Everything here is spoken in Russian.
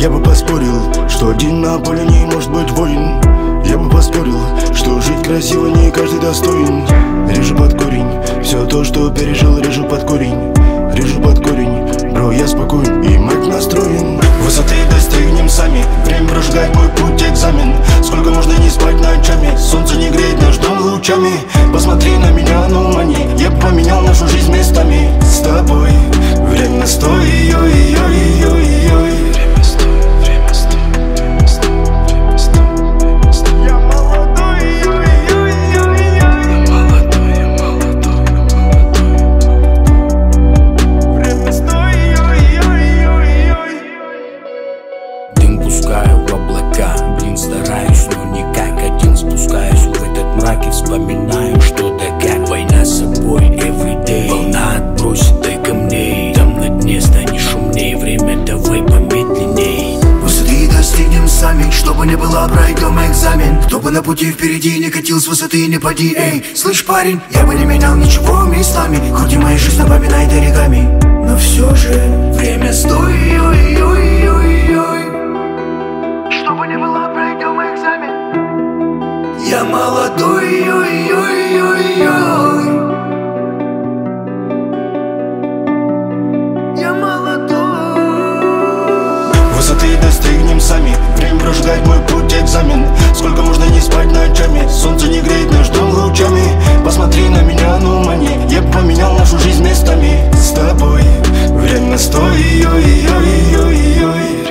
Я бы поспорил, что один на поле не может быть воин. Я бы поспорил, что жить красиво не каждый достоин. Режу под корень, все то, что пережил, режу под корень. Режу под корень, бро, я спокоен и мать настроен. Высоты достигнем сами, время прожигать мой путь экзамен. Сколько можно не спать ночами, солнце не греет наш дом лучами. Посмотри на меня, ну мани, я бы поменял нашу жизнь местами. С тобой время стой, ой-ой-ой-ой-ой. Пускаю в облака, блин, стараюсь, но никак один. Спускаюсь в этот мрак и вспоминаю, что да как. Война с собой everyday, волна отбросит дай камней. Там на дне станешь умней, время давай помедленней. Высоты достигнем сами, чтобы не было, пройдем экзамен. Кто бы на пути впереди не катил с высоты, не поди, эй. Слышь, парень, я бы не менял ничего местами, хоть и моя жизнь напоминает оригами. Но все же время стой, ой-ой-ой-ой. Чтобы не было, пройдем экзамен. Я молодой, ой-ой-ой-ой. Я молодой. Высоты достигнем сами, время прожигать мой путь экзамен. Сколько можно не спать ночами, солнце не греет наш дом лучами. Посмотри на меня, ну мани, я бы поменял нашу жизнь местами. С тобой время стой, ой-ой-ой-ой-ой.